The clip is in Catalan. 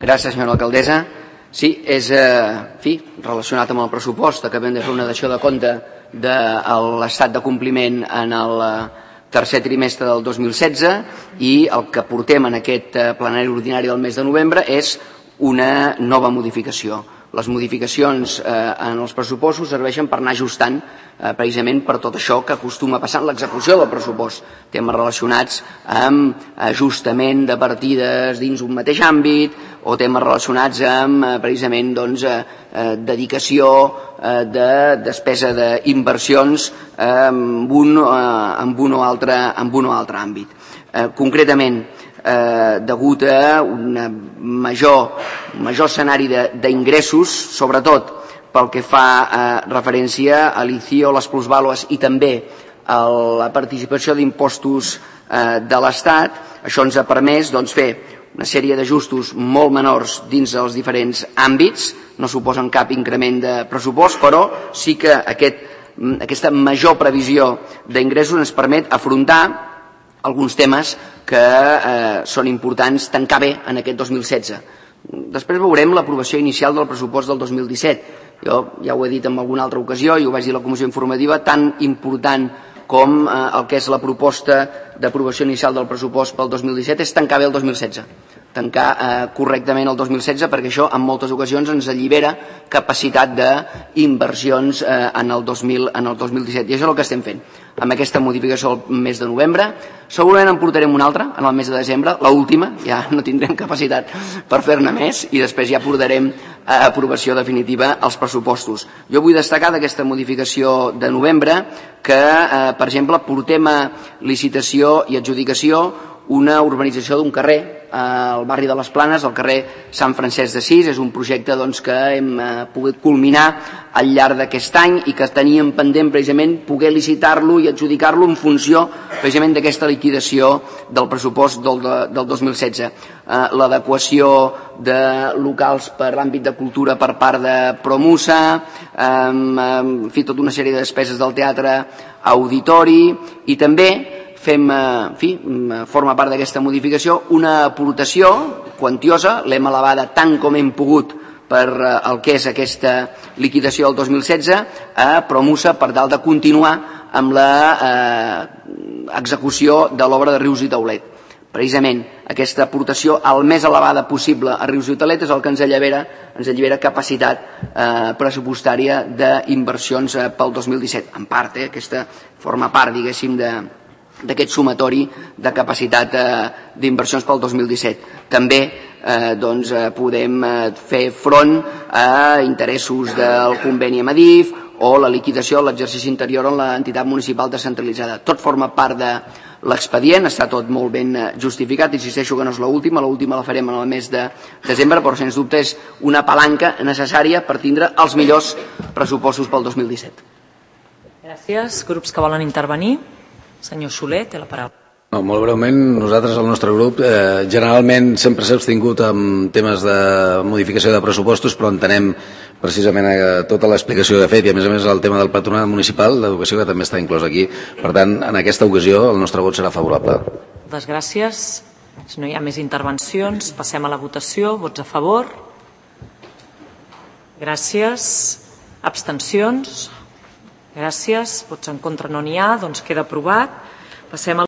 Gràcies, senyora alcaldessa. Sí, és relacionat amb el pressupost. Acabem de fer una dació de compte de l'estat de compliment en el tercer trimestre del 2016 i el que portem en aquest plenari ordinari del mes de novembre és una nova modificació. Les modificacions en els pressupostos serveixen per anar ajustant precisament per tot això que acostuma a passar en l'execució del pressupost. Temes relacionats amb ajustament de partides dins un mateix àmbit o temes relacionats amb precisament dedicació de despesa d'inversions en un o altre àmbit. Concretament, degut a un major escenari d'ingressos, sobretot pel que fa referència a l'ICIO, les plusvàlues i també a la participació d'impostos de l'Estat. Això ens ha permès fer una sèrie d'ajustos molt menors dins dels diferents àmbits, no suposen cap increment de pressupost, però sí que aquesta major previsió d'ingressos ens permet afrontar alguns temes que són importants tancar bé en aquest 2016. Després veurem l'aprovació inicial del pressupost del 2017. Jo ja ho he dit en alguna altra ocasió i ho vaig dir a la comissió informativa, tan important com el que és la proposta d'aprovació inicial del pressupost pel 2017 és tancar bé el 2016. Tancar correctament el 2016 perquè això en moltes ocasions ens allibera capacitat d'inversions en el 2017 i això és el que estem fent amb aquesta modificació al mes de novembre. Segurament en portarem una altra en el mes de desembre, l'última, ja no tindrem capacitat per fer-ne més i després ja portarem a aprovació definitiva els pressupostos. Jo vull destacar d'aquesta modificació de novembre que, per exemple, portem a licitació i adjudicació una urbanització d'un carrer al barri de les Planes, al carrer Sant Francesc d'Assís. És un projecte que hem pogut culminar al llarg d'aquest any i que teníem pendent precisament poder licitar-lo i adjudicar-lo en funció precisament d'aquesta liquidació del pressupost del 2016. L'adequació de locals per l'àmbit de cultura per part de Promusa, tota una sèrie de despeses del teatre auditori i també forma part d'aquesta modificació una aportació quantiosa, l'hem elevada tant com hem pogut per el que és aquesta liquidació del 2016 a Promusa per tal de continuar amb l'execució de l'obra de Rius i Taulet. Precisament aquesta aportació el més elevada possible a Rius i Taulet és el que ens allibera capacitat pressupostària d'inversions pel 2017. En part, aquesta forma part, diguéssim, d'aquest sumatori de capacitat d'inversions pel 2017. També podem fer front a interessos del conveni amb Adif o la liquidació de l'exercici interior en l'entitat municipal descentralitzada. Tot forma part de l'expedient, està tot molt ben justificat, insisteixo que no és l'última la farem en el mes de desembre, però sens dubte és una palanca necessària per tindre els millors pressupostos pel 2017. Gràcies. Grups que volen intervenir? Senyor Soler, té la paraula. Molt breument, nosaltres, el nostre grup, generalment sempre s'ha abstingut amb temes de modificació de pressupostos, però entenem precisament tota l'explicació que ha fet i a més el tema del patronat municipal d'educació que també està inclòs aquí. Per tant, en aquesta ocasió el nostre vot serà favorable. Moltes gràcies. Si no hi ha més intervencions, passem a la votació. Vots a favor? Gràcies. Abstencions? Gràcies. Vots en contra no n'hi ha, doncs queda aprovat. Passem a